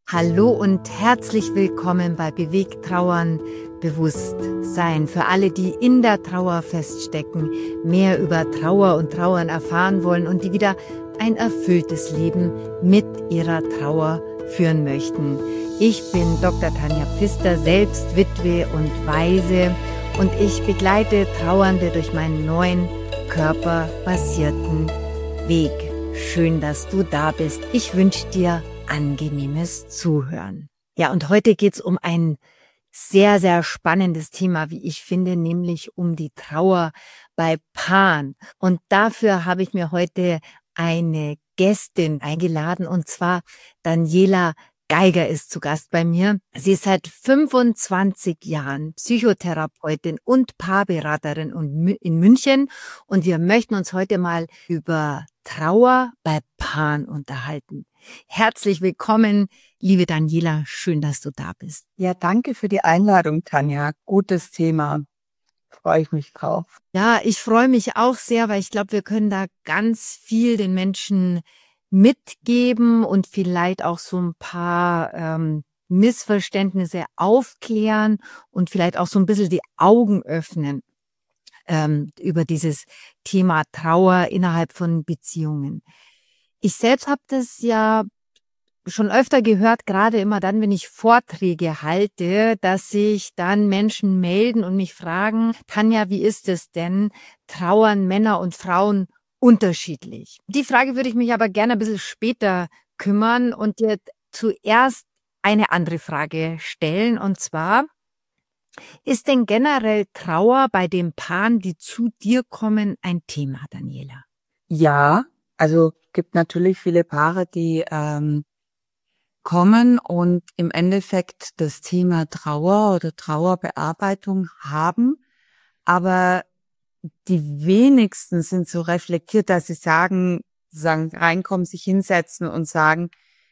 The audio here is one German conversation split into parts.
Hallo und herzlich willkommen bei Bewegt Trauern, Bewusstsein. Für alle, die in der Trauer feststecken, mehr über Trauer und Trauern erfahren wollen und die wieder ein erfülltes Leben mit ihrer Trauer führen möchten. Ich bin Dr. Tanja Pfister, selbst Witwe und Waise, und ich begleite Trauernde durch meinen neuen körperbasierten Weg. Schön, dass du da bist. Ich wünsche dir angenehmes Zuhören. Ja, und heute geht's um ein sehr, sehr spannendes Thema, wie ich finde, nämlich um die Trauer bei Paaren. Und dafür habe ich mir heute eine Gästin eingeladen, und zwar Daniela Geiger ist zu Gast bei mir. Sie ist seit 25 Jahren Psychotherapeutin und Paarberaterin in München, und wir möchten uns heute mal über Trauer bei Paaren unterhalten. Herzlich willkommen, liebe Daniela, schön, dass du da bist. Ja, danke für die Einladung, Tanja. Gutes Thema. Freue ich mich drauf. Ja, ich freue mich auch sehr, weil ich glaube, wir können da ganz viel den Menschen mitgeben und vielleicht auch so ein paar Missverständnisse aufklären und vielleicht auch so ein bisschen die Augen öffnen über dieses Thema Trauer innerhalb von Beziehungen. Ich selbst habe das ja schon öfter gehört, gerade immer dann, wenn ich Vorträge halte, dass sich dann Menschen melden und mich fragen: Tanja, wie ist es denn? Trauern Männer und Frauen unterschiedlich? Die Frage würde ich mich aber gerne ein bisschen später kümmern und dir zuerst eine andere Frage stellen, und zwar: Ist denn generell Trauer bei den Paaren, die zu dir kommen, ein Thema, Daniela? Ja, also gibt natürlich viele Paare, die kommen und im Endeffekt das Thema Trauer oder Trauerbearbeitung haben, aber die wenigsten sind so reflektiert, dass sie sagen, reinkommen, sich hinsetzen und sagen,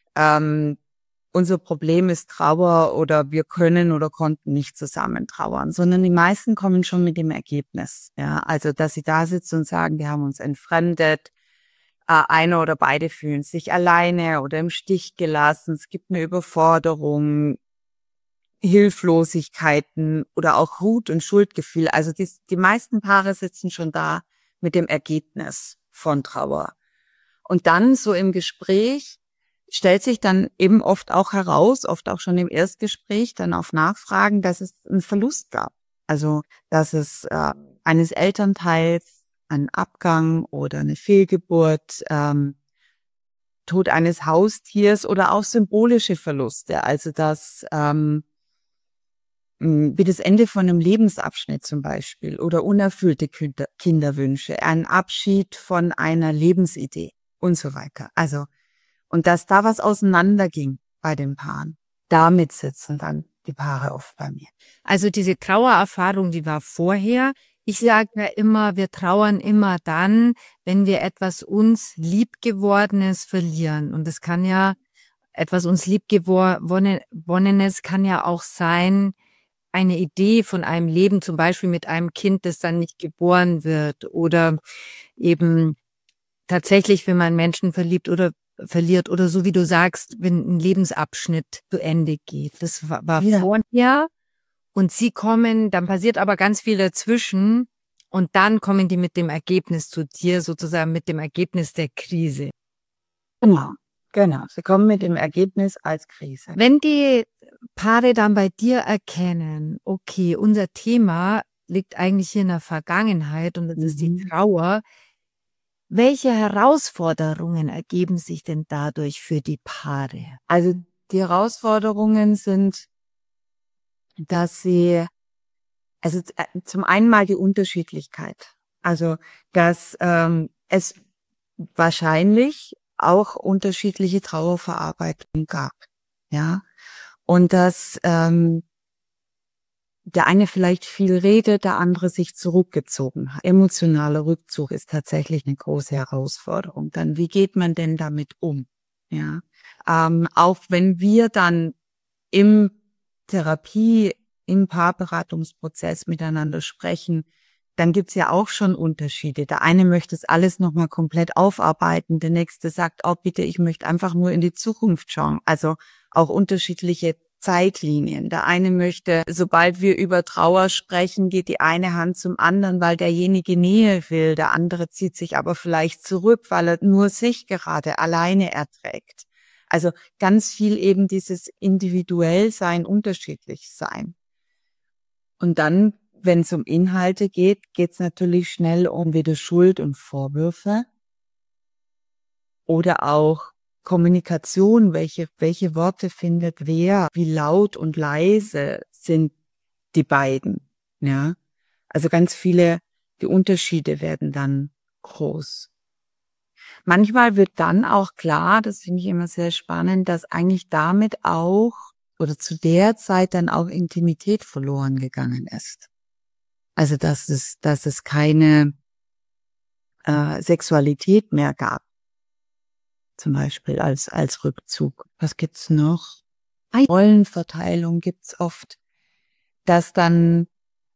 unser Problem ist Trauer oder wir können oder konnten nicht zusammen trauern, sondern die meisten kommen schon mit dem Ergebnis. Ja, also dass sie da sitzen und sagen, wir haben uns entfremdet, einer oder beide fühlen sich alleine oder im Stich gelassen, es gibt eine Überforderung, Hilflosigkeiten oder auch Wut- und Schuldgefühl. Also die meisten Paare sitzen schon da mit dem Ergebnis von Trauer. Und dann so im Gespräch stellt sich dann eben oft auch heraus, oft auch schon im Erstgespräch, dann auf Nachfragen, dass es einen Verlust gab. Also, dass es eines Elternteils, einen Abgang oder eine Fehlgeburt, Tod eines Haustiers oder auch symbolische Verluste. Also, dass wie das Ende von einem Lebensabschnitt zum Beispiel oder unerfüllte Kinderwünsche, ein Abschied von einer Lebensidee und so weiter. Also, und dass da was auseinanderging bei den Paaren. Damit sitzen dann die Paare oft bei mir. Also diese Trauererfahrung, die war vorher. Ich sage ja immer, wir trauern immer dann, wenn wir etwas uns Liebgewordenes verlieren. Und es kann ja, etwas uns Liebgewonnenes kann ja auch sein, eine Idee von einem Leben, zum Beispiel mit einem Kind, das dann nicht geboren wird, oder eben tatsächlich, wenn man Menschen verliert, oder so wie du sagst, wenn ein Lebensabschnitt zu Ende geht. Das war Ja. vorher, und sie kommen, dann passiert aber ganz viel dazwischen, und dann kommen die mit dem Ergebnis zu dir, sozusagen mit dem Ergebnis der Krise. Genau. Sie kommen mit dem Ergebnis als Krise. Wenn die Paare dann bei dir erkennen, okay, unser Thema liegt eigentlich hier in der Vergangenheit und das ist die Trauer, welche Herausforderungen ergeben sich denn dadurch für die Paare? Also die Herausforderungen sind, dass sie, also zum einen mal die Unterschiedlichkeit. Also dass es wahrscheinlich auch unterschiedliche Trauerverarbeitungen gab. Ja. Und dass der eine vielleicht viel redet, der andere sich zurückgezogen hat. Emotionaler Rückzug ist tatsächlich eine große Herausforderung. Dann, wie geht man denn damit um? Ja, auch wenn wir dann im Paarberatungsprozess miteinander sprechen, dann gibt's ja auch schon Unterschiede. Der eine möchte es alles nochmal komplett aufarbeiten, der nächste sagt, oh bitte, ich möchte einfach nur in die Zukunft schauen. Also auch unterschiedliche Zeitlinien. Der eine möchte, sobald wir über Trauer sprechen, geht die eine Hand zum anderen, weil derjenige Nähe will. Der andere zieht sich aber vielleicht zurück, weil er nur sich gerade alleine erträgt. Also ganz viel eben dieses individuell sein, unterschiedlich sein. Und dann, wenn es um Inhalte geht, geht es natürlich schnell um wieder Schuld und Vorwürfe oder auch Kommunikation, welche Worte findet wer, wie laut und leise sind die beiden, ja. Also ganz viele, die Unterschiede werden dann groß. Manchmal wird dann auch klar, das finde ich immer sehr spannend, dass eigentlich damit auch oder zu der Zeit dann auch Intimität verloren gegangen ist. Also dass es keine Sexualität mehr gab. Zum Beispiel als Rückzug. Was gibt's noch? Rollenverteilung gibt's oft, dass dann,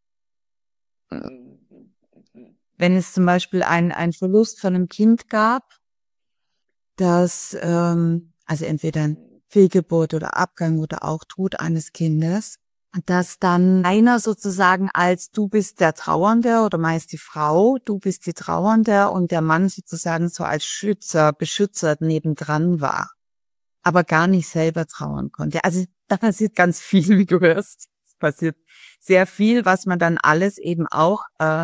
wenn es zum Beispiel ein Verlust von einem Kind gab, dass also entweder ein Fehlgeburt oder Abgang oder auch Tod eines Kindes, dass dann einer sozusagen als du bist der Trauernde oder meist die Frau, du bist die Trauernde und der Mann sozusagen so als Schützer, Beschützer nebendran war, aber gar nicht selber trauern konnte. Also da passiert ganz viel, wie du hörst. Es passiert sehr viel, was man dann alles eben auch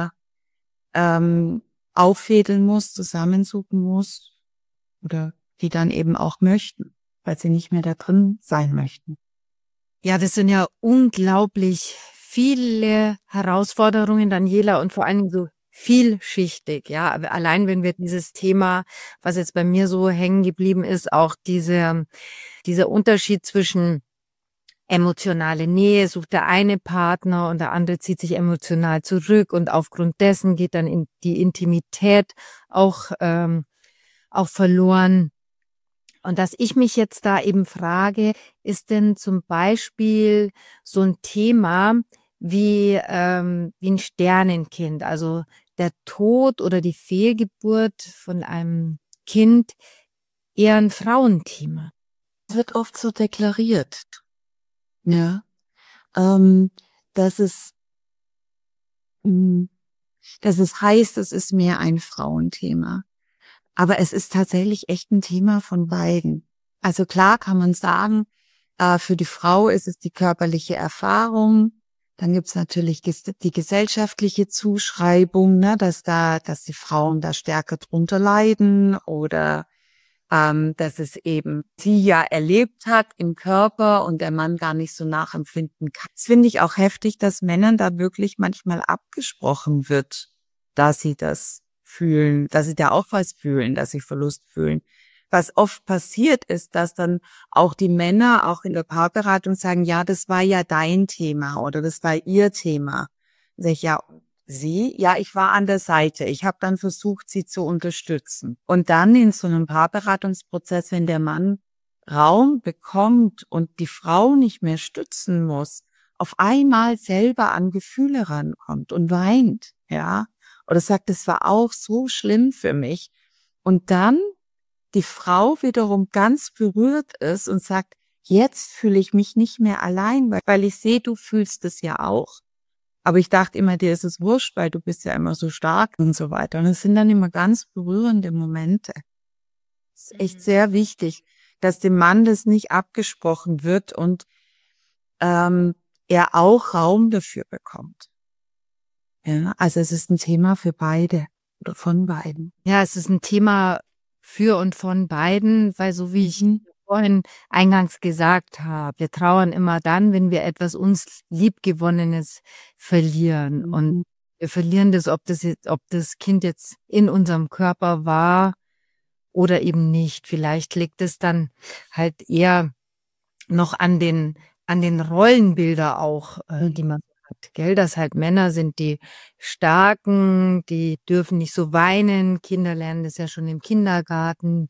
auffädeln muss, zusammensuchen muss oder die dann eben auch möchten, weil sie nicht mehr da drin sein möchten. Ja, das sind ja unglaublich viele Herausforderungen, Daniela, und vor allen Dingen so vielschichtig, ja. Aber allein wenn wir dieses Thema, was jetzt bei mir so hängen geblieben ist, auch dieser Unterschied zwischen emotionale Nähe, sucht der eine Partner und der andere zieht sich emotional zurück und aufgrund dessen geht dann in die Intimität auch verloren. Und dass ich mich jetzt da eben frage, ist denn zum Beispiel so ein Thema wie ein Sternenkind, also der Tod oder die Fehlgeburt von einem Kind eher ein Frauenthema? Es wird oft so deklariert, ja, dass es heißt, es ist mehr ein Frauenthema. Aber es ist tatsächlich echt ein Thema von beiden. Also klar kann man sagen, für die Frau ist es die körperliche Erfahrung. Dann gibt's natürlich die gesellschaftliche Zuschreibung, ne, dass die Frauen da stärker drunter leiden oder dass es eben sie ja erlebt hat im Körper und der Mann gar nicht so nachempfinden kann. Das finde ich auch heftig, dass Männern da wirklich manchmal abgesprochen wird, dass sie das fühlen, dass sie da auch was fühlen, dass sie Verlust fühlen. Was oft passiert ist, dass dann auch die Männer auch in der Paarberatung sagen, ja, das war ja dein Thema oder das war ihr Thema. Sag ich, ja, sie? Ja, ich war an der Seite. Ich habe dann versucht, sie zu unterstützen. Und dann in so einem Paarberatungsprozess, wenn der Mann Raum bekommt und die Frau nicht mehr stützen muss, auf einmal selber an Gefühle rankommt und weint, ja, oder sagt, es war auch so schlimm für mich. Und dann die Frau wiederum ganz berührt ist und sagt, jetzt fühle ich mich nicht mehr allein, weil ich sehe, du fühlst es ja auch. Aber ich dachte immer, dir ist es wurscht, weil du bist ja immer so stark und so weiter. Und es sind dann immer ganz berührende Momente. Es ist echt sehr wichtig, dass dem Mann das nicht abgesprochen wird und er auch Raum dafür bekommt. Ja, also es ist ein Thema für beide oder von beiden. Ja, es ist ein Thema für und von beiden, weil so wie ich vorhin eingangs gesagt habe, wir trauern immer dann, wenn wir etwas uns Liebgewonnenes verlieren. Und wir verlieren das, ob das Kind jetzt in unserem Körper war oder eben nicht. Vielleicht liegt es dann halt eher noch an den Rollenbilder auch, die man hat, gell? Dass halt Männer sind die Starken, die dürfen nicht so weinen. Kinder lernen das ja schon im Kindergarten.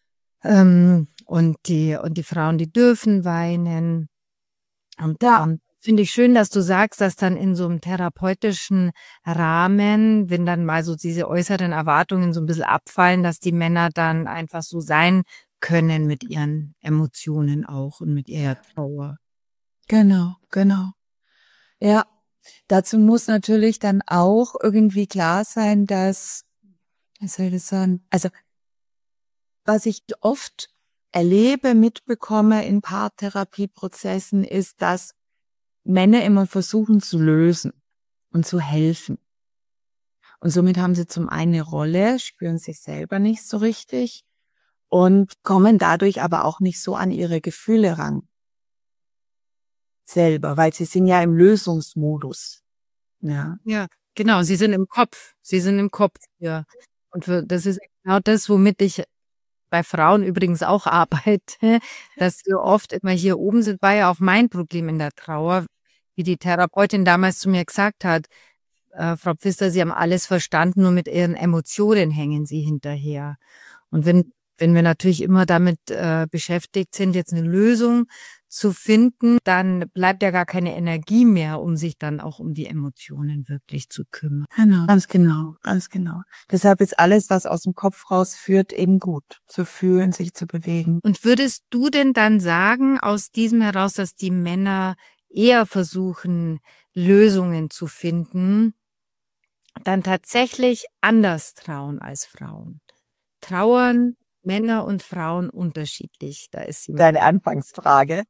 Und die Frauen, die dürfen weinen. Und Finde ich schön, dass du sagst, dass dann in so einem therapeutischen Rahmen, wenn dann mal so diese äußeren Erwartungen so ein bisschen abfallen, dass die Männer dann einfach so sein können mit ihren Emotionen auch und mit ihrer Trauer. Genau, genau. Ja, dazu muss natürlich dann auch irgendwie klar sein, dass, was soll ich das sagen? Also, was ich oft erlebe, mitbekomme in Paartherapieprozessen, ist, dass Männer immer versuchen zu lösen und zu helfen. Und somit haben sie zum einen eine Rolle, spüren sich selber nicht so richtig und kommen dadurch aber auch nicht so an ihre Gefühle ran. Selber, weil sie sind ja im Lösungsmodus. Ja. Ja, genau, sie sind im Kopf. Sie sind im Kopf, ja. Und das ist genau das, womit ich bei Frauen übrigens auch arbeite, dass wir oft immer hier oben sind, war ja auch mein Problem in der Trauer, wie die Therapeutin damals zu mir gesagt hat, Frau Pfister, Sie haben alles verstanden, nur mit Ihren Emotionen hängen Sie hinterher. Und wenn wir natürlich immer damit beschäftigt sind, jetzt eine Lösung zu finden, dann bleibt ja gar keine Energie mehr, um sich dann auch um die Emotionen wirklich zu kümmern. Genau, ganz genau, ganz genau. Deshalb ist alles, was aus dem Kopf rausführt, eben gut. Zu fühlen, sich zu bewegen. Und würdest du denn dann sagen, aus diesem heraus, dass die Männer eher versuchen, Lösungen zu finden, dann tatsächlich anders trauen als Frauen? Trauern Männer und Frauen unterschiedlich? Da ist sie. Deine Anfangsfrage.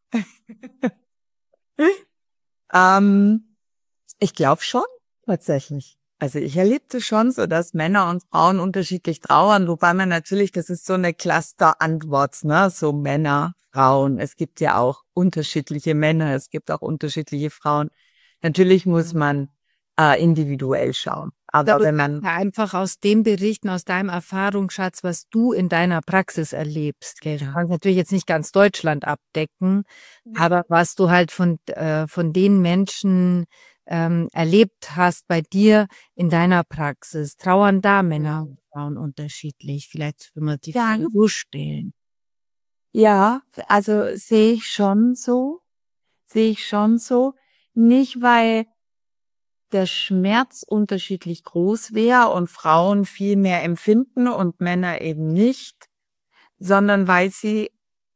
Ich glaube schon, tatsächlich. Also ich erlebte schon so, dass Männer und Frauen unterschiedlich trauern, wobei man natürlich, das ist so eine Cluster-Antwort, ne? So Männer, Frauen. Es gibt ja auch unterschiedliche Männer, es gibt auch unterschiedliche Frauen. Natürlich muss man individuell schauen. Aber wenn man einfach aus dem berichten, aus deinem Erfahrungsschatz, was du in deiner Praxis erlebst. Gell? Du kannst natürlich jetzt nicht ganz Deutschland abdecken, aber was du halt von den Menschen erlebt hast bei dir in deiner Praxis, trauern da Männer und Frauen unterschiedlich? Vielleicht, wenn wir die Frage so stellen. Ja, also sehe ich schon so. Nicht, weil der Schmerz unterschiedlich groß wäre und Frauen viel mehr empfinden und Männer eben nicht, sondern weil sie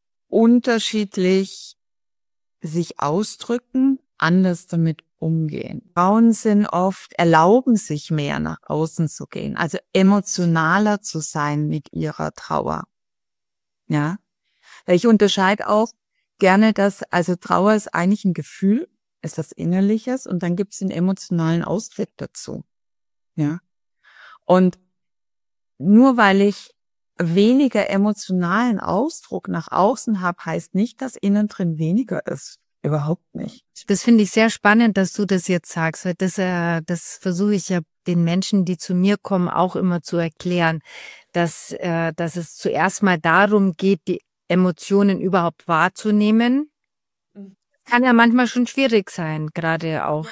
unterschiedlich sich ausdrücken, anders damit umgehen. Frauen sind oft, erlauben sich mehr nach außen zu gehen, also emotionaler zu sein mit ihrer Trauer. Ja. Ich unterscheide auch gerne, dass, also Trauer ist eigentlich ein Gefühl, ist was Innerliches und dann gibt es den emotionalen Ausdruck dazu. Ja. Und nur weil ich weniger emotionalen Ausdruck nach außen habe, heißt nicht, dass innen drin weniger ist. Überhaupt nicht. Das finde ich sehr spannend, dass du das jetzt sagst, weil das versuche ich ja den Menschen, die zu mir kommen, auch immer zu erklären, dass es zuerst mal darum geht, die Emotionen überhaupt wahrzunehmen. Kann ja manchmal schon schwierig sein, gerade auch.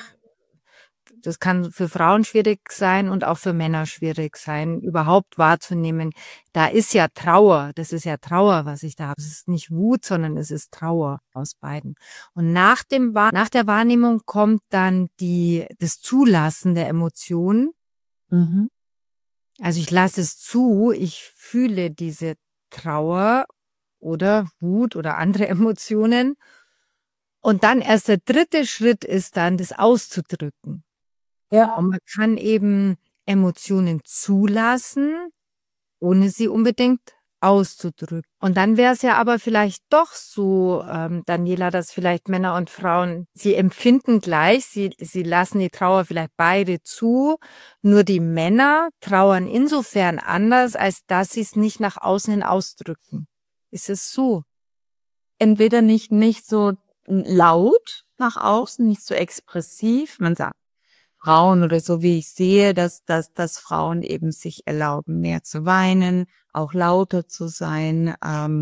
Das kann für Frauen schwierig sein und auch für Männer schwierig sein, überhaupt wahrzunehmen. Da ist ja Trauer, das ist ja Trauer, was ich da habe. Es ist nicht Wut, sondern es ist Trauer aus beiden. Und nach der Wahrnehmung kommt dann das Zulassen der Emotionen. Mhm. Also ich lasse es zu, ich fühle diese Trauer oder Wut oder andere Emotionen. Und dann erst der dritte Schritt ist dann, das auszudrücken. Ja. Und man kann eben Emotionen zulassen, ohne sie unbedingt auszudrücken. Und dann wäre es ja aber vielleicht doch so, Daniela, dass vielleicht Männer und Frauen, sie empfinden gleich, sie lassen die Trauer vielleicht beide zu, nur die Männer trauern insofern anders, als dass sie es nicht nach außen hin ausdrücken. Ist es so? Entweder nicht so laut nach außen, nicht so expressiv. Man sagt Frauen oder so wie ich sehe, dass Frauen eben sich erlauben, mehr zu weinen, auch lauter zu sein,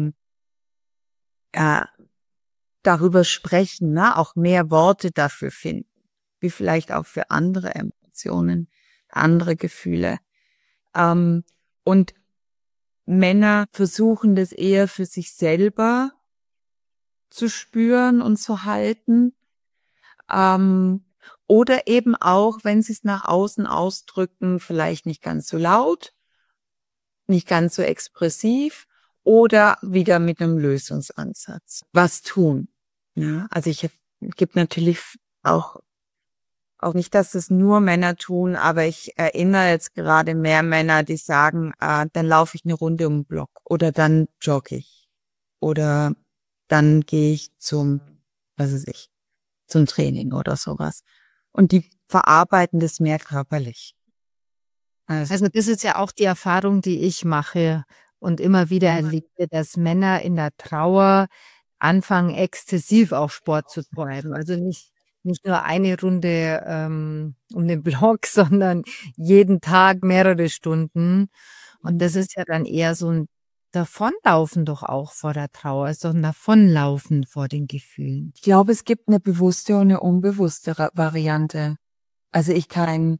darüber sprechen, ne, auch mehr Worte dafür finden, wie vielleicht auch für andere Emotionen, andere Gefühle. Und Männer versuchen das eher für sich selber zu spüren und zu halten. Oder eben auch, wenn sie es nach außen ausdrücken, vielleicht nicht ganz so laut, nicht ganz so expressiv oder wieder mit einem Lösungsansatz. Was tun? Ja, also gibt natürlich auch nicht, dass es nur Männer tun, aber ich erinnere jetzt gerade mehr Männer, die sagen, dann laufe ich eine Runde um den Block oder dann jogge ich oder dann gehe ich was weiß ich, zum Training oder sowas. Und die verarbeiten das mehr körperlich. Also das ist ja auch die Erfahrung, die ich mache und immer wieder erlebe, dass Männer in der Trauer anfangen, exzessiv auch Sport zu treiben. Also nicht nur eine Runde um den Block, sondern jeden Tag mehrere Stunden. Und das ist ja dann eher so ein Davonlaufen doch auch vor der Trauer, ist doch ein Davonlaufen vor den Gefühlen. Ich glaube, es gibt eine bewusste und eine unbewusste Variante. Also ich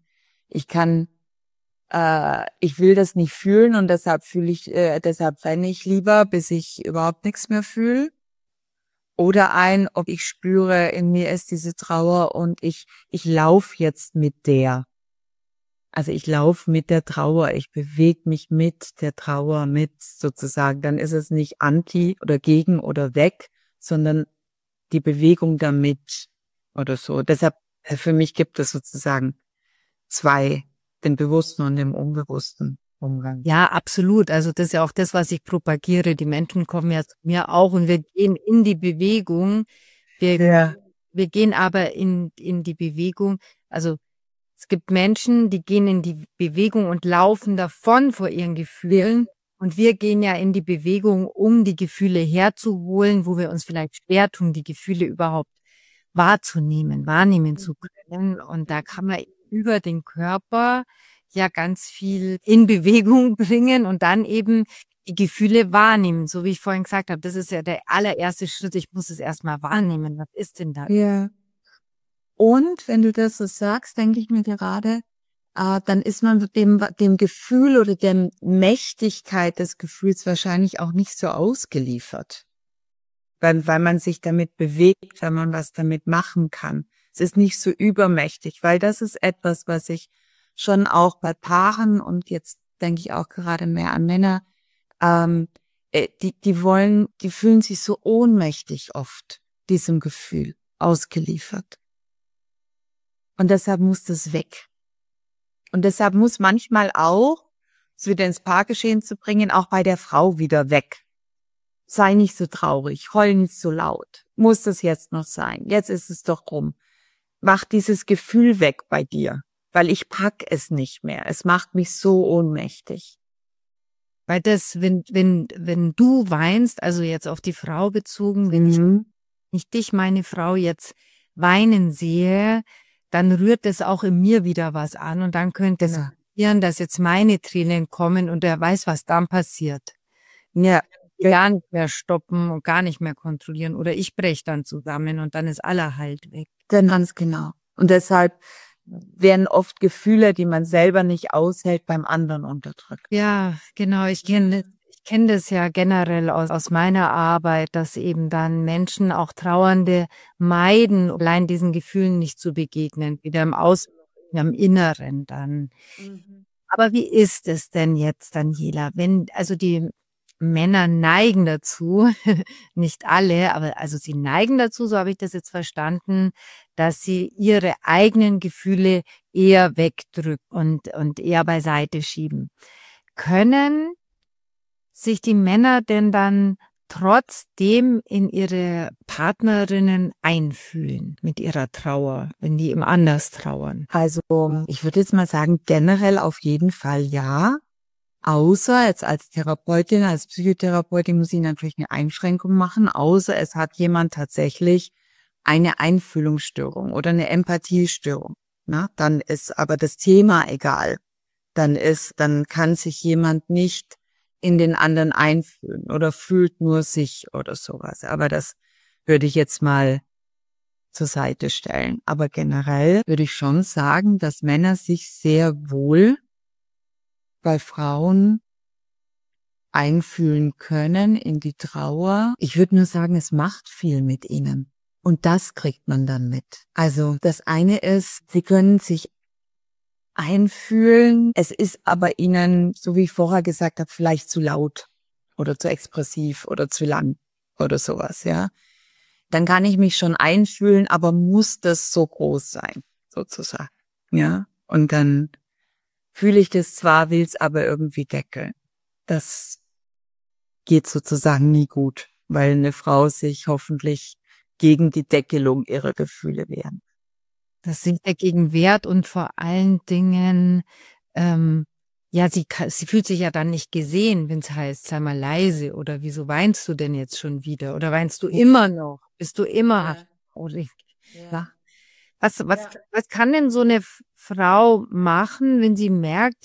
will das nicht fühlen und deshalb deshalb renne ich lieber, bis ich überhaupt nichts mehr fühle. Oder ob ich spüre, in mir ist diese Trauer und ich laufe jetzt mit der. Also ich laufe mit der Trauer, ich bewege mich mit der Trauer mit sozusagen. Dann ist es nicht anti oder gegen oder weg, sondern die Bewegung damit oder so. Deshalb, für mich gibt es sozusagen zwei, den bewussten und den unbewussten Umgang. Ja, absolut. Also das ist ja auch das, was ich propagiere. Die Menschen kommen ja zu mir auch und wir gehen in die Bewegung. Wir gehen aber in die Bewegung. Also es gibt Menschen, die gehen in die Bewegung und laufen davon vor ihren Gefühlen. Und wir gehen ja in die Bewegung, um die Gefühle herzuholen, wo wir uns vielleicht schwer tun, die Gefühle überhaupt wahrnehmen zu können. Und da kann man über den Körper ja ganz viel in Bewegung bringen und dann eben die Gefühle wahrnehmen. So wie ich vorhin gesagt habe, das ist ja der allererste Schritt. Ich muss es erstmal wahrnehmen. Was ist denn da? Ja. Und wenn du das so sagst, denke ich mir gerade, dann ist man dem Gefühl oder der Mächtigkeit des Gefühls wahrscheinlich auch nicht so ausgeliefert. Weil man sich damit bewegt, weil man was damit machen kann. Es ist nicht so übermächtig, weil das ist etwas, was ich schon auch bei Paaren und jetzt denke ich auch gerade mehr an Männer, die fühlen sich so ohnmächtig oft, diesem Gefühl ausgeliefert. Und deshalb muss das weg. Und deshalb muss manchmal auch, es wieder ins Paargeschehen zu bringen, auch bei der Frau wieder weg. Sei nicht so traurig, heul nicht so laut. Muss das jetzt noch sein? Jetzt ist es doch rum. Mach dieses Gefühl weg bei dir, weil ich pack es nicht mehr. Es macht mich so ohnmächtig. Weil wenn du weinst, also jetzt auf die Frau bezogen, wenn ich dich, meine Frau, jetzt weinen sehe, dann rührt es auch in mir wieder was an und dann könnte es passieren, dass jetzt meine Tränen kommen und wer weiß, was dann passiert. Ja. Gar nicht mehr stoppen und gar nicht mehr kontrollieren oder ich breche dann zusammen und dann ist aller Halt weg. Dann ganz genau. Und deshalb werden oft Gefühle, die man selber nicht aushält, beim anderen unterdrückt. Ja, genau. Ich kenne das ja generell aus meiner Arbeit, dass eben dann Menschen, auch Trauernde, meiden, allein diesen Gefühlen nicht zu begegnen, weder im Außen noch im Inneren dann. Aber wie ist es denn jetzt, Daniela, also die Männer neigen dazu, nicht alle, aber also sie neigen dazu, so habe ich das jetzt verstanden, dass sie ihre eigenen Gefühle eher wegdrücken und eher beiseite schieben. Können sich die Männer denn dann trotzdem in ihre Partnerinnen einfühlen mit ihrer Trauer, wenn die eben anders trauern? Also ich würde jetzt mal sagen, generell auf jeden Fall ja. Außer jetzt als Therapeutin, als Psychotherapeutin muss ich natürlich eine Einschränkung machen, außer es hat jemand tatsächlich eine Einfühlungsstörung oder eine Empathiestörung. Na, dann ist aber das Thema egal. Dann kann sich jemand nicht in den anderen einfühlen oder fühlt nur sich oder sowas. Aber das würde ich jetzt mal zur Seite stellen. Aber generell würde ich schon sagen, dass Männer sich sehr wohl bei Frauen einfühlen können in die Trauer. Ich würde nur sagen, es macht viel mit ihnen. Und das kriegt man dann mit. Also das eine ist, sie können sich einfühlen. Es ist aber ihnen, so wie ich vorher gesagt habe, vielleicht zu laut oder zu expressiv oder zu lang oder sowas, ja. Dann kann ich mich schon einfühlen, aber muss das so groß sein, sozusagen, ja. Und dann fühle ich das zwar, will es aber irgendwie deckeln. Das geht sozusagen nie gut, weil eine Frau sich hoffentlich gegen die Deckelung ihrer Gefühle wehrt. Das sich dagegen wehrt und vor allen Dingen, ja, sie fühlt sich ja dann nicht gesehen, wenn es heißt, sei mal leise oder wieso weinst du denn jetzt schon wieder oder weinst du immer noch? Bist du immer? Oder ja. Was kann denn so eine Frau machen, wenn sie merkt,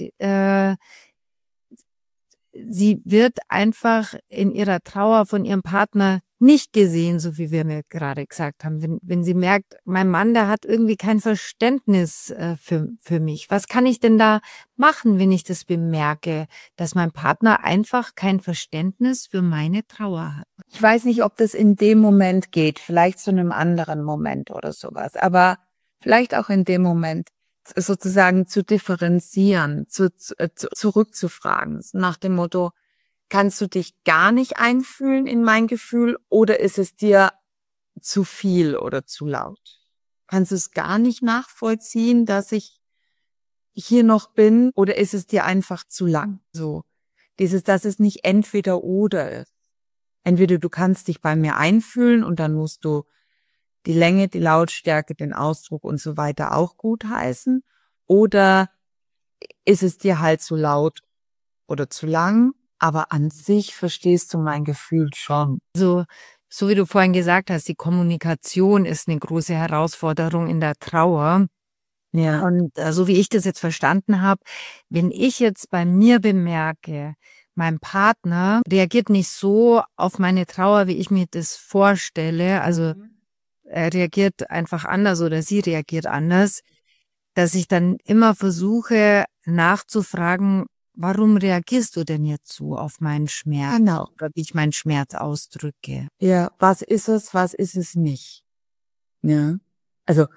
sie wird einfach in ihrer Trauer von ihrem Partner nicht gesehen, so wie wir mir gerade gesagt haben. Wenn sie merkt, mein Mann, der hat irgendwie kein Verständnis für mich. Was kann ich denn da machen, wenn ich das bemerke, dass mein Partner einfach kein Verständnis für meine Trauer hat? Ich weiß nicht, ob das in dem Moment geht, vielleicht zu einem anderen Moment oder sowas, aber vielleicht auch in dem Moment sozusagen zu differenzieren, zurückzufragen, nach dem Motto, kannst du dich gar nicht einfühlen in mein Gefühl oder ist es dir zu viel oder zu laut? Kannst du es gar nicht nachvollziehen, dass ich hier noch bin oder ist es dir einfach zu lang? So, dass es nicht entweder oder ist. Entweder du kannst dich bei mir einfühlen und dann musst du die Länge, die Lautstärke, den Ausdruck und so weiter auch gut heißen. Oder ist es dir halt zu laut oder zu lang? Aber an sich verstehst du mein Gefühl schon. So wie du vorhin gesagt hast, die Kommunikation ist eine große Herausforderung in der Trauer. Ja. Und so wie ich das jetzt verstanden habe, wenn ich jetzt bei mir bemerke, mein Partner reagiert nicht so auf meine Trauer, wie ich mir das vorstelle, also er reagiert einfach anders oder sie reagiert anders, dass ich dann immer versuche nachzufragen, warum reagierst du denn jetzt so auf meinen Schmerz? Genau. Oder wie ich meinen Schmerz ausdrücke. Ja, was ist es nicht? Ja. Also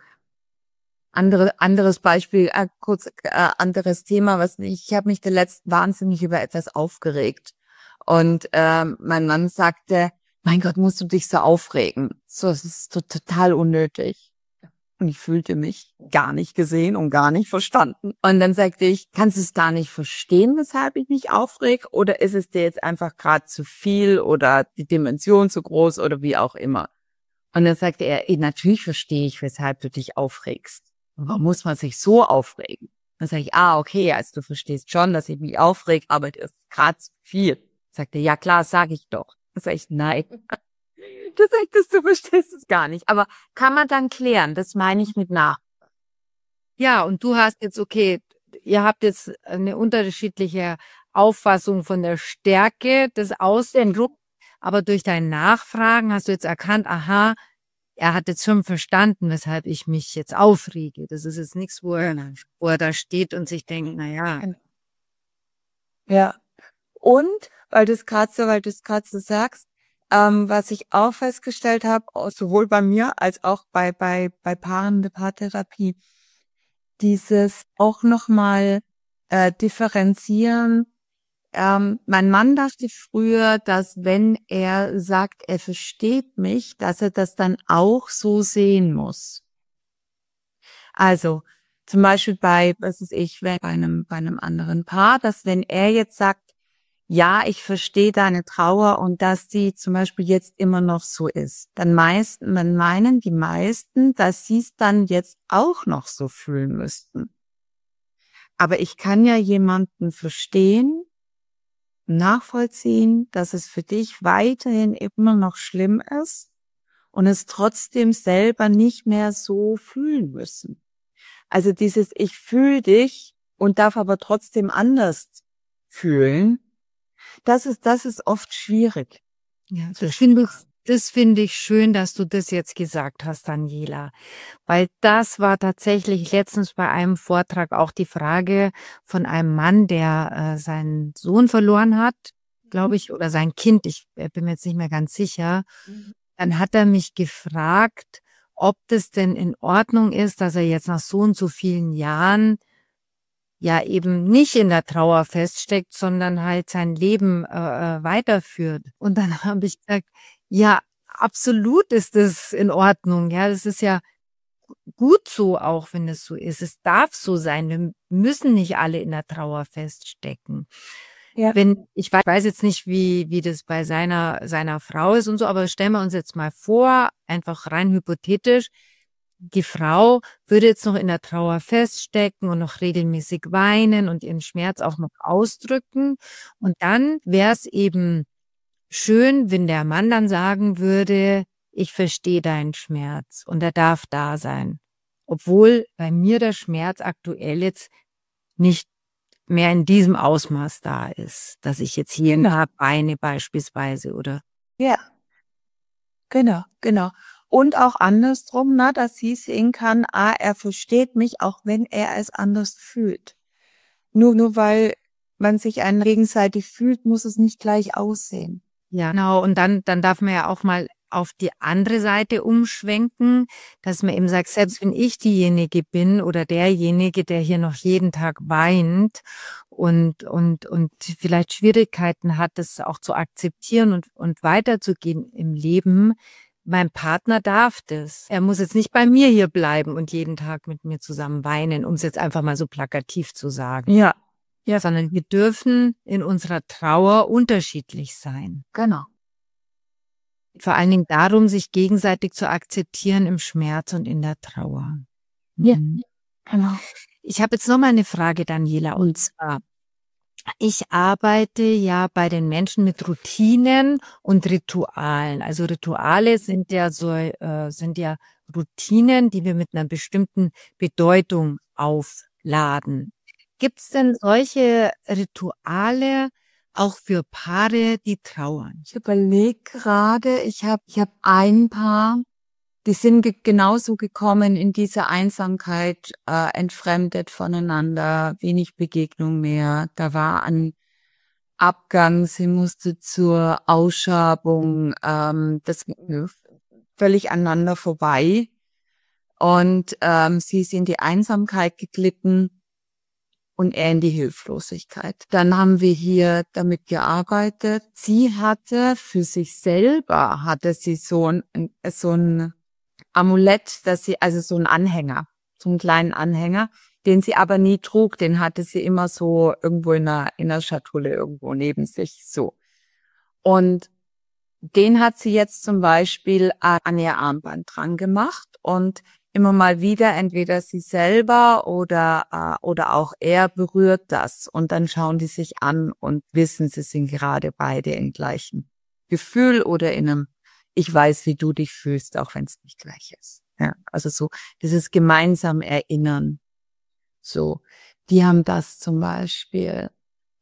anderes Beispiel, anderes Thema, ich habe mich zuletzt wahnsinnig über etwas aufgeregt. Und mein Mann sagte, mein Gott, musst du dich so aufregen? So, es ist so total unnötig. Und ich fühlte mich gar nicht gesehen und gar nicht verstanden. Und dann sagte ich, kannst du es da nicht verstehen, weshalb ich mich aufreg? Oder ist es dir jetzt einfach gerade zu viel oder die Dimension zu groß oder wie auch immer? Und dann sagte er, natürlich verstehe ich, weshalb du dich aufregst. Warum muss man sich so aufregen? Dann sage ich, okay, also du verstehst schon, dass ich mich aufreg, aber das ist gerade zu viel. Sagte, ja klar, sage ich doch. Dann sage ich, nein. Du verstehst es gar nicht. Aber kann man dann klären, das meine ich mit nach. Ja, und du hast jetzt, okay, ihr habt jetzt eine unterschiedliche Auffassung von der Stärke des Ausdrucks, aber durch dein Nachfragen hast du jetzt erkannt, aha, er hat jetzt schon verstanden, weshalb ich mich jetzt aufrege. Das ist jetzt nichts, wo er da steht und sich denkt, na ja. Ja. Und, weil du es gerade so sagst, was ich auch festgestellt habe, sowohl bei mir als auch bei Paaren der Paartherapie, dieses auch nochmal differenzieren. Mein Mann dachte früher, dass wenn er sagt, er versteht mich, dass er das dann auch so sehen muss. Also zum Beispiel bei einem anderen Paar, dass wenn er jetzt sagt, ja, ich verstehe deine Trauer und dass die zum Beispiel jetzt immer noch so ist, dann meinen die meisten, dass sie es dann jetzt auch noch so fühlen müssten. Aber ich kann ja jemanden verstehen, nachvollziehen, dass es für dich weiterhin immer noch schlimm ist und es trotzdem selber nicht mehr so fühlen müssen. Also dieses ich fühle dich und darf aber trotzdem anders fühlen, das ist oft schwierig. Ja, das finde ich schön, dass du das jetzt gesagt hast, Daniela. Weil das war tatsächlich letztens bei einem Vortrag auch die Frage von einem Mann, der seinen Sohn verloren hat, glaube ich, oder sein Kind, ich bin mir jetzt nicht mehr ganz sicher. dann hat er mich gefragt, ob das denn in Ordnung ist, dass er jetzt nach so und so vielen Jahren ja eben nicht in der Trauer feststeckt, sondern halt sein Leben weiterführt. Und dann habe ich gesagt, ja, absolut ist das in Ordnung. Ja, das ist ja gut so, auch wenn es so ist. Es darf so sein. Wir müssen nicht alle in der Trauer feststecken. Ja. Ich weiß jetzt nicht, wie das bei seiner Frau ist und so, aber stellen wir uns jetzt mal vor, einfach rein hypothetisch, die Frau würde jetzt noch in der Trauer feststecken und noch regelmäßig weinen und ihren Schmerz auch noch ausdrücken. Und dann wäre es eben schön, wenn der Mann dann sagen würde, ich verstehe deinen Schmerz und er darf da sein. Obwohl bei mir der Schmerz aktuell jetzt nicht mehr in diesem Ausmaß da ist, dass ich jetzt hier weine beispielsweise, oder? Ja, genau. Und auch andersrum, dass sie sehen kann, er versteht mich, auch wenn er es anders fühlt. Nur weil man sich einen gegenseitig fühlt, muss es nicht gleich aussehen. Ja, genau. Und dann darf man ja auch mal auf die andere Seite umschwenken, dass man eben sagt, selbst wenn ich diejenige bin oder derjenige, der hier noch jeden Tag weint und vielleicht Schwierigkeiten hat, das auch zu akzeptieren und weiterzugehen im Leben, mein Partner darf das. Er muss jetzt nicht bei mir hier bleiben und jeden Tag mit mir zusammen weinen, um es jetzt einfach mal so plakativ zu sagen. Ja. Sondern wir dürfen in unserer Trauer unterschiedlich sein. Genau. Vor allen Dingen darum, sich gegenseitig zu akzeptieren im Schmerz und in der Trauer. Ja, genau. Ich habe jetzt noch mal eine Frage, Daniela, und zwar, ich arbeite ja bei den Menschen mit Routinen und Ritualen. Also Rituale sind ja Routinen, die wir mit einer bestimmten Bedeutung aufladen. Gibt es denn solche Rituale auch für Paare, die trauern? Ich überlege gerade, ich hab ein Paar, die sind genauso gekommen in diese Einsamkeit, entfremdet voneinander, wenig Begegnung mehr. Da war ein Abgang, sie musste zur Ausschabung, das völlig aneinander vorbei. Und sie ist in die Einsamkeit geglitten und er in die Hilflosigkeit. Dann haben wir hier damit gearbeitet. Sie hatte für sich selber, so ein Amulett, also so ein Anhänger, so einen kleinen Anhänger, den sie aber nie trug. Den hatte sie immer so irgendwo in einer Schatulle irgendwo neben sich, so. Und den hat sie jetzt zum Beispiel an ihr Armband dran gemacht und immer mal wieder entweder sie selber oder auch er berührt das und dann schauen die sich an und wissen, sie sind gerade beide im gleichen Gefühl oder in einem ich weiß, wie du dich fühlst, auch wenn es nicht gleich ist. Ja, also so dieses gemeinsam Erinnern. So, die haben das zum Beispiel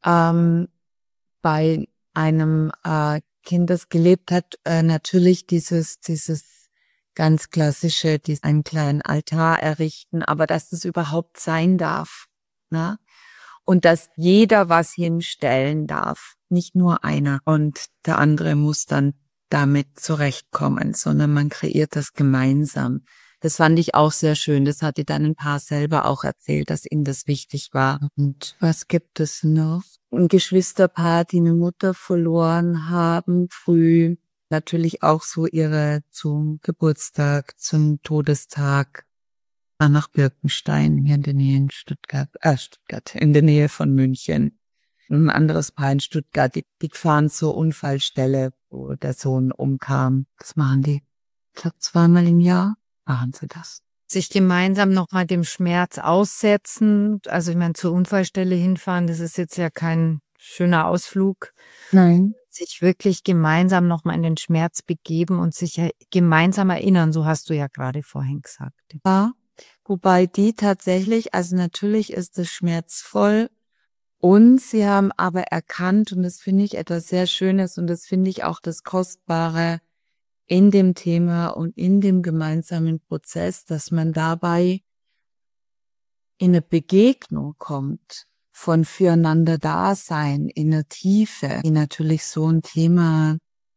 bei einem Kind, das gelebt hat, natürlich dieses ganz klassische, einen kleinen Altar errichten, aber dass das überhaupt sein darf, ne? Und dass jeder was hinstellen darf, nicht nur einer. Und der andere muss dann damit zurechtkommen, sondern man kreiert das gemeinsam. Das fand ich auch sehr schön. Das hatte dann ein Paar selber auch erzählt, dass ihnen das wichtig war. Und was gibt es noch? Ein Geschwisterpaar, die eine Mutter verloren haben, früh. Natürlich auch so zum Geburtstag, zum Todestag. Nach Birkenstein, hier in der Nähe in Stuttgart, in der Nähe von München. Ein anderes Paar in Stuttgart, die fahren zur Unfallstelle, wo der Sohn umkam. Das machen die, ich glaube, 2-mal im Jahr machen sie das. Sich gemeinsam nochmal dem Schmerz aussetzen, also ich meine, zur Unfallstelle hinfahren, das ist jetzt ja kein schöner Ausflug. Nein. Sich wirklich gemeinsam nochmal in den Schmerz begeben und sich gemeinsam erinnern, so hast du ja gerade vorhin gesagt. Ja, wobei die tatsächlich, also natürlich ist es schmerzvoll, und sie haben aber erkannt, und das finde ich etwas sehr Schönes und das finde ich auch das Kostbare in dem Thema und in dem gemeinsamen Prozess, dass man dabei in eine Begegnung kommt von füreinander Dasein, in der Tiefe, die natürlich so ein Thema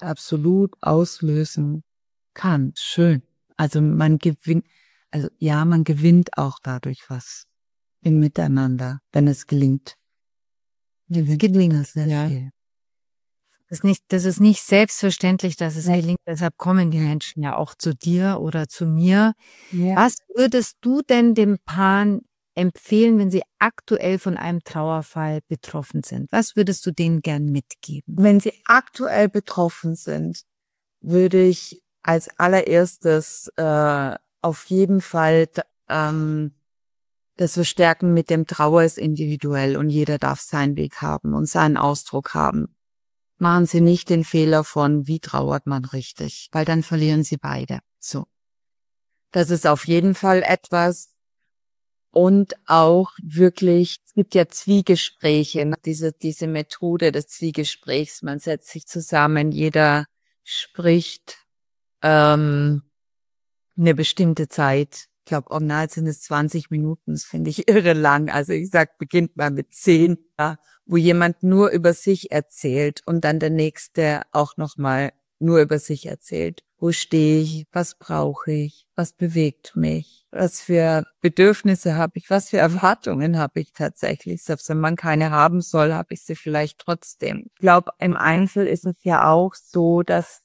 absolut auslösen kann. Schön. Also man gewinnt auch dadurch was im Miteinander, wenn es gelingt. Es gelingt das sehr ja. viel. Das ist nicht selbstverständlich, dass es gelingt. Deshalb kommen die Menschen ja auch zu dir oder zu mir. Ja. Was würdest du denn den Paaren empfehlen, wenn sie aktuell von einem Trauerfall betroffen sind? Was würdest du denen gern mitgeben? Wenn sie aktuell betroffen sind, würde ich als allererstes auf jeden Fall das Verstärken mit dem Trauer ist individuell und jeder darf seinen Weg haben und seinen Ausdruck haben. Machen Sie nicht den Fehler von, wie trauert man richtig, weil dann verlieren Sie beide. So. Das ist auf jeden Fall etwas. Und auch wirklich, es gibt ja Zwiegespräche, diese Methode des Zwiegesprächs. Man setzt sich zusammen, jeder spricht eine bestimmte Zeit. Ich glaube, original sind es 20 Minuten, das finde ich irre lang. Also ich sag, beginnt mal mit 10, ja, wo jemand nur über sich erzählt und dann der Nächste auch nochmal nur über sich erzählt. Wo stehe ich? Was brauche ich? Was bewegt mich? Was für Bedürfnisse habe ich? Was für Erwartungen habe ich tatsächlich? Selbst wenn man keine haben soll, habe ich sie vielleicht trotzdem. Ich glaube, im Einzel ist es ja auch so, dass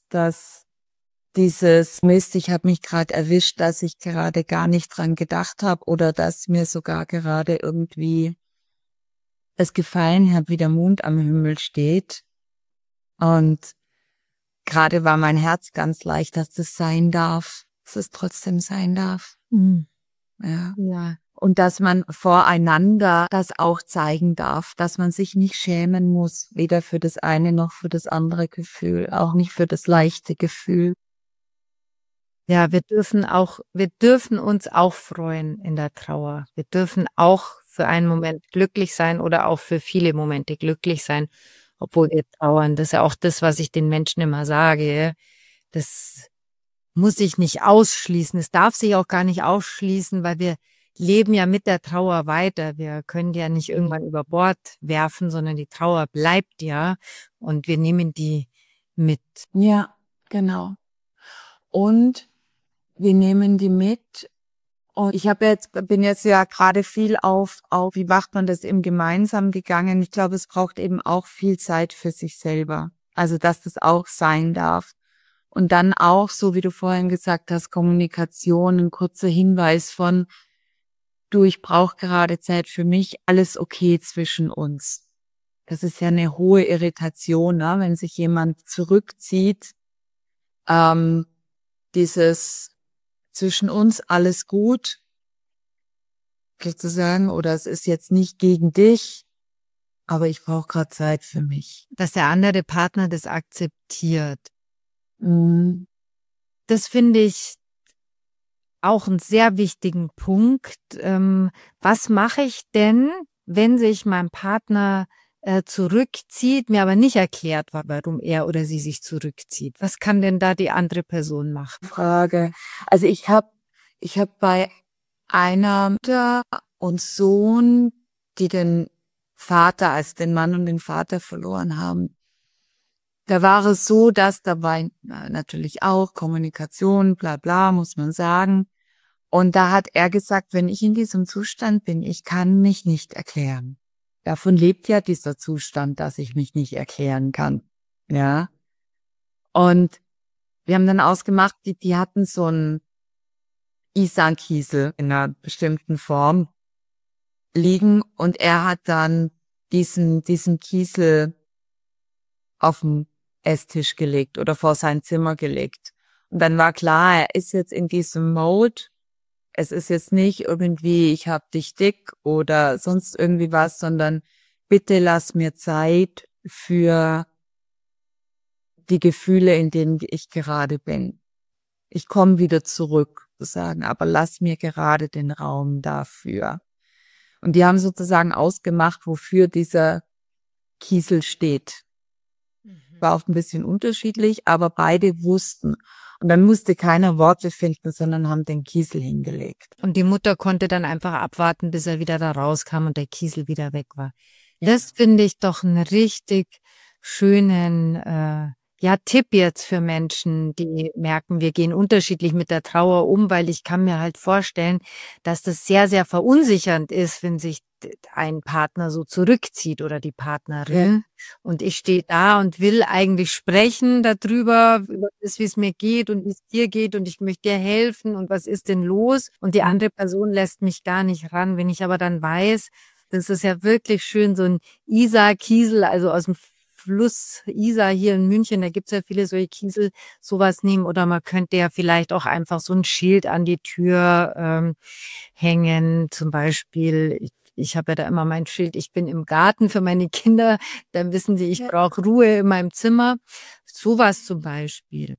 dieses Mist, ich habe mich gerade erwischt, dass ich gerade gar nicht dran gedacht habe oder dass mir sogar gerade irgendwie es gefallen hat, wie der Mond am Himmel steht. Und gerade war mein Herz ganz leicht, dass das sein darf, dass es trotzdem sein darf. Mhm. Ja. Und dass man voreinander das auch zeigen darf, dass man sich nicht schämen muss, weder für das eine noch für das andere Gefühl, auch nicht für das leichte Gefühl. Ja, wir dürfen uns auch freuen in der Trauer. Wir dürfen auch für einen Moment glücklich sein oder auch für viele Momente glücklich sein, obwohl wir trauern. Das ist ja auch das, was ich den Menschen immer sage. Das muss sich nicht ausschließen. Es darf sich auch gar nicht ausschließen, weil wir leben ja mit der Trauer weiter. Wir können die ja nicht irgendwann über Bord werfen, sondern die Trauer bleibt ja und wir nehmen die mit. Ja, genau. Und wir nehmen die mit. Und ich bin jetzt ja gerade viel auf, wie macht man das im Gemeinsam gegangen. Ich glaube, es braucht eben auch viel Zeit für sich selber. Also, dass das auch sein darf. Und dann auch, so wie du vorhin gesagt hast, Kommunikation, ein kurzer Hinweis von, du, ich brauche gerade Zeit für mich, alles okay zwischen uns. Das ist ja eine hohe Irritation, ne? Wenn sich jemand zurückzieht, dieses zwischen uns alles gut, sozusagen, oder es ist jetzt nicht gegen dich, aber ich brauche gerade Zeit für mich. Dass der andere Partner das akzeptiert. Mhm. Das finde ich auch einen sehr wichtigen Punkt. Was mache ich denn, wenn sich mein Partner zurückzieht, mir aber nicht erklärt, warum er oder sie sich zurückzieht? Was kann denn da die andere Person machen? Frage. Also ich hab bei einer Mutter und Sohn, die den Vater, als den Mann und den Vater verloren haben, da war es so, dass dabei natürlich auch Kommunikation, bla bla, muss man sagen. Und da hat er gesagt, wenn ich in diesem Zustand bin, ich kann mich nicht erklären. Davon lebt ja dieser Zustand, dass ich mich nicht erklären kann. Ja. Und wir haben dann ausgemacht, die hatten so einen Isan-Kiesel in einer bestimmten Form liegen und er hat dann diesen Kiesel auf den Esstisch gelegt oder vor sein Zimmer gelegt. Und dann war klar, er ist jetzt in diesem Mode. Es ist jetzt nicht irgendwie, ich hab dich dick oder sonst irgendwie was, sondern bitte lass mir Zeit für die Gefühle, in denen ich gerade bin. Ich komme wieder zurück, sozusagen, aber lass mir gerade den Raum dafür. Und die haben sozusagen ausgemacht, wofür dieser Kiesel steht. War auch ein bisschen unterschiedlich, aber beide wussten. Und dann musste keiner Worte finden, sondern haben den Kiesel hingelegt. Und die Mutter konnte dann einfach abwarten, bis er wieder da rauskam und der Kiesel wieder weg war. Das finde ich doch einen richtig schönen Tipp jetzt für Menschen, die merken, wir gehen unterschiedlich mit der Trauer um, weil ich kann mir halt vorstellen, dass das sehr, sehr verunsichernd ist, wenn sich ein Partner so zurückzieht oder die Partnerin. Und ich stehe da und will eigentlich sprechen darüber, über das, wie es mir geht und wie es dir geht und ich möchte dir helfen und was ist denn los? Und die andere Person lässt mich gar nicht ran. Wenn ich aber dann weiß, das ist ja wirklich schön, so ein Isar-Kiesel, also aus dem Fluss Isar hier in München, da gibt's ja viele solche Kiesel, sowas nehmen. Oder man könnte ja vielleicht auch einfach so ein Schild an die Tür hängen. Zum Beispiel, ich habe ja da immer mein Schild, ich bin im Garten für meine Kinder. Dann wissen sie, ich brauche Ruhe in meinem Zimmer. Sowas zum Beispiel.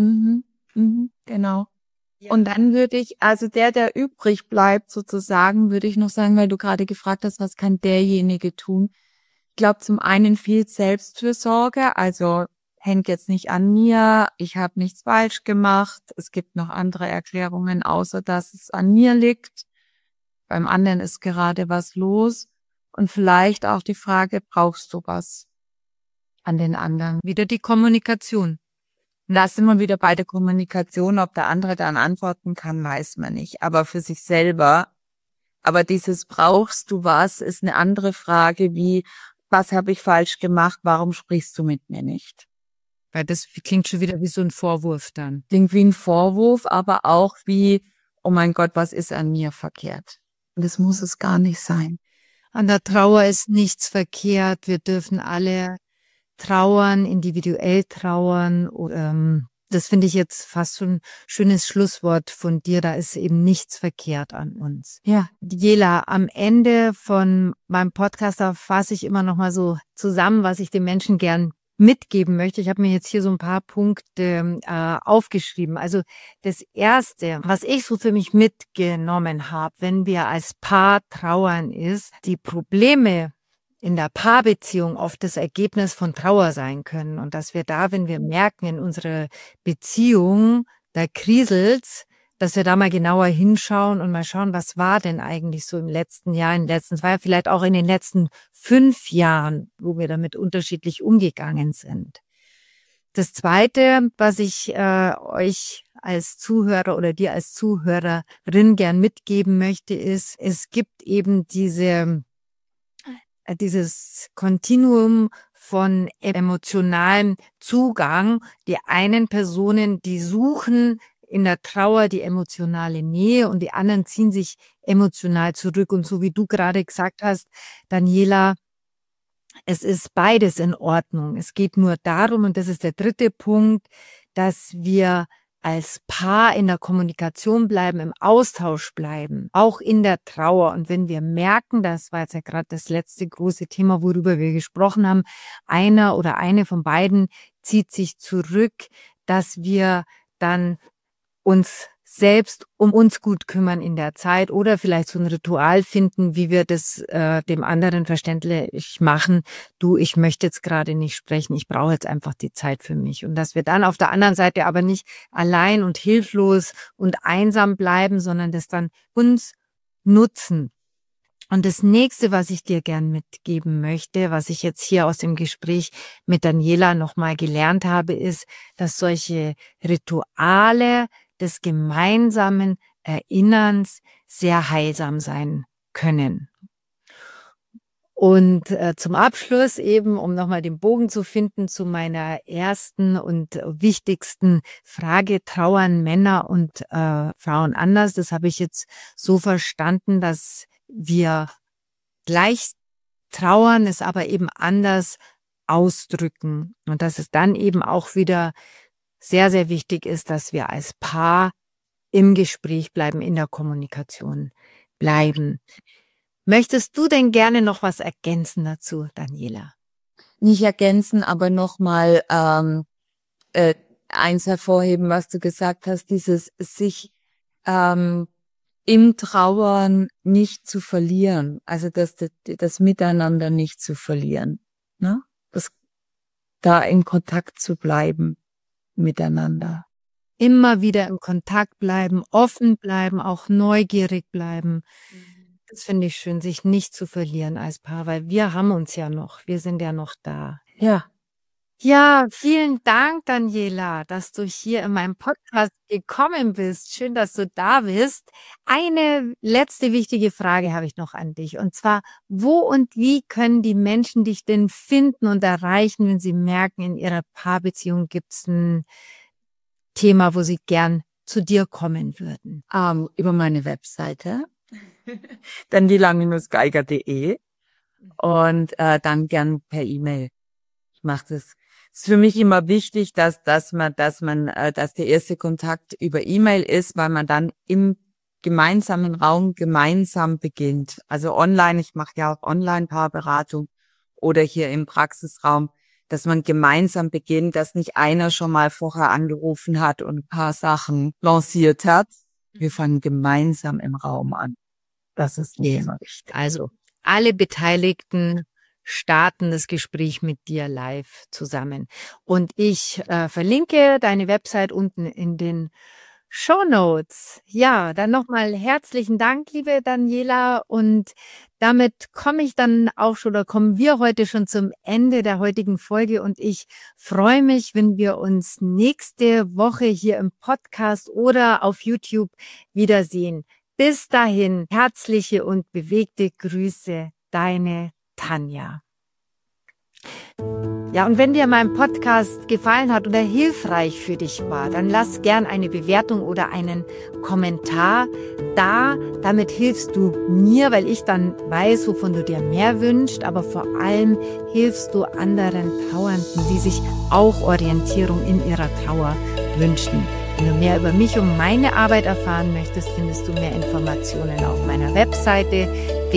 Genau. Und dann würde ich, also der übrig bleibt sozusagen, würde ich noch sagen, weil du gerade gefragt hast, was kann derjenige tun? Ich glaube, zum einen viel Selbstfürsorge, also hängt jetzt nicht an mir, ich habe nichts falsch gemacht, es gibt noch andere Erklärungen, außer dass es an mir liegt. Beim anderen ist gerade was los. Und vielleicht auch die Frage, brauchst du was an den anderen? Wieder die Kommunikation. Da sind wir wieder bei der Kommunikation. Ob der andere dann antworten kann, weiß man nicht. Aber für sich selber. Aber dieses brauchst du was, ist eine andere Frage wie, was habe ich falsch gemacht? Warum sprichst du mit mir nicht? Weil das klingt schon wieder wie so ein Vorwurf dann. Klingt wie ein Vorwurf, aber auch wie, oh mein Gott, was ist an mir verkehrt? Und das muss es gar nicht sein. An der Trauer ist nichts verkehrt. Wir dürfen alle trauern, individuell trauern. Das finde ich jetzt fast so ein schönes Schlusswort von dir. Da ist eben nichts verkehrt an uns. Ja. Jela, am Ende von meinem Podcast, da fasse ich immer noch mal so zusammen, was ich den Menschen gern mitgeben möchte. Ich habe mir jetzt hier so ein paar Punkte aufgeschrieben. Also das Erste, was ich so für mich mitgenommen habe, wenn wir als Paar trauern, ist, die Probleme in der Paarbeziehung oft das Ergebnis von Trauer sein können. Und dass wir da, wenn wir merken, in unserer Beziehung, da kriselt's, dass wir da mal genauer hinschauen und mal schauen, was war denn eigentlich so im letzten Jahr, in den letzten 2, vielleicht auch in den letzten 5 Jahren, wo wir damit unterschiedlich umgegangen sind. Das Zweite, was ich euch als Zuhörer oder dir als Zuhörerin gern mitgeben möchte, ist, es gibt eben dieses Kontinuum von emotionalem Zugang. Die einen Personen, die suchen in der Trauer die emotionale Nähe und die anderen ziehen sich emotional zurück. Und so wie du gerade gesagt hast, Daniela, es ist beides in Ordnung. Es geht nur darum, und das ist der dritte Punkt, dass wir als Paar in der Kommunikation bleiben, im Austausch bleiben, auch in der Trauer. Und wenn wir merken, das war jetzt ja gerade das letzte große Thema, worüber wir gesprochen haben, einer oder eine von beiden zieht sich zurück, dass wir dann uns selbst um uns gut kümmern in der Zeit oder vielleicht so ein Ritual finden, wie wir das dem anderen verständlich machen. Du, ich möchte jetzt gerade nicht sprechen, ich brauche jetzt einfach die Zeit für mich. Und dass wir dann auf der anderen Seite aber nicht allein und hilflos und einsam bleiben, sondern das dann uns nutzen. Und das Nächste, was ich dir gern mitgeben möchte, was ich jetzt hier aus dem Gespräch mit Daniela nochmal gelernt habe, ist, dass solche Rituale des gemeinsamen Erinnerns sehr heilsam sein können. Und zum Abschluss eben, um nochmal den Bogen zu finden zu meiner ersten und wichtigsten Frage, trauern Männer und Frauen anders? Das habe ich jetzt so verstanden, dass wir gleich trauern, es aber eben anders ausdrücken. Und dass es dann eben auch wieder sehr, sehr wichtig ist, dass wir als Paar im Gespräch bleiben, in der Kommunikation bleiben. Möchtest du denn gerne noch was ergänzen dazu, Daniela? Nicht ergänzen, aber nochmal eins hervorheben, was du gesagt hast, dieses sich im Trauern nicht zu verlieren, also das Miteinander nicht zu verlieren, ne? Das da in Kontakt zu bleiben miteinander. Immer wieder im Kontakt bleiben, offen bleiben, auch neugierig bleiben. Das finde ich schön, sich nicht zu verlieren als Paar, weil wir haben uns ja noch, wir sind ja noch da. Ja. Ja, vielen Dank, Daniela, dass du hier in meinem Podcast gekommen bist. Schön, dass du da bist. Eine letzte wichtige Frage habe ich noch an dich. Und zwar, wo und wie können die Menschen dich denn finden und erreichen, wenn sie merken, in ihrer Paarbeziehung gibt es ein Thema, wo sie gern zu dir kommen würden? Über meine Webseite, daniela-geiger.de und dann gern per E-Mail. Ich mache das. Es ist für mich immer wichtig, dass der erste Kontakt über E-Mail ist, weil man dann im gemeinsamen Raum gemeinsam beginnt. Also online, ich mache ja auch Online-Paarberatung oder hier im Praxisraum, dass man gemeinsam beginnt, dass nicht einer schon mal vorher angerufen hat und ein paar Sachen lanciert hat. Wir fangen gemeinsam im Raum an. Das ist mir immer wichtig. Also alle Beteiligten starten das Gespräch mit dir live zusammen. Und ich verlinke deine Website unten in den Shownotes. Ja, dann nochmal herzlichen Dank, liebe Daniela. Und damit komme ich dann auch schon, oder kommen wir heute schon zum Ende der heutigen Folge. Und ich freue mich, wenn wir uns nächste Woche hier im Podcast oder auf YouTube wiedersehen. Bis dahin, herzliche und bewegte Grüße, deine Tanja. Ja, und wenn dir mein Podcast gefallen hat oder hilfreich für dich war, dann lass gern eine Bewertung oder einen Kommentar da. Damit hilfst du mir, weil ich dann weiß, wovon du dir mehr wünschst, aber vor allem hilfst du anderen Trauernden, die sich auch Orientierung in ihrer Trauer wünschen. Wenn du mehr über mich und meine Arbeit erfahren möchtest, findest du mehr Informationen auf meiner Webseite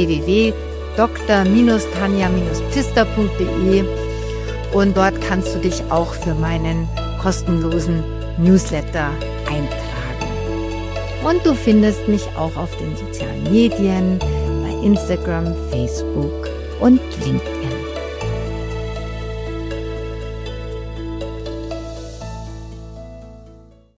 www.dr-tanja-pfister.de und dort kannst du dich auch für meinen kostenlosen Newsletter eintragen. Und du findest mich auch auf den sozialen Medien, bei Instagram, Facebook und LinkedIn.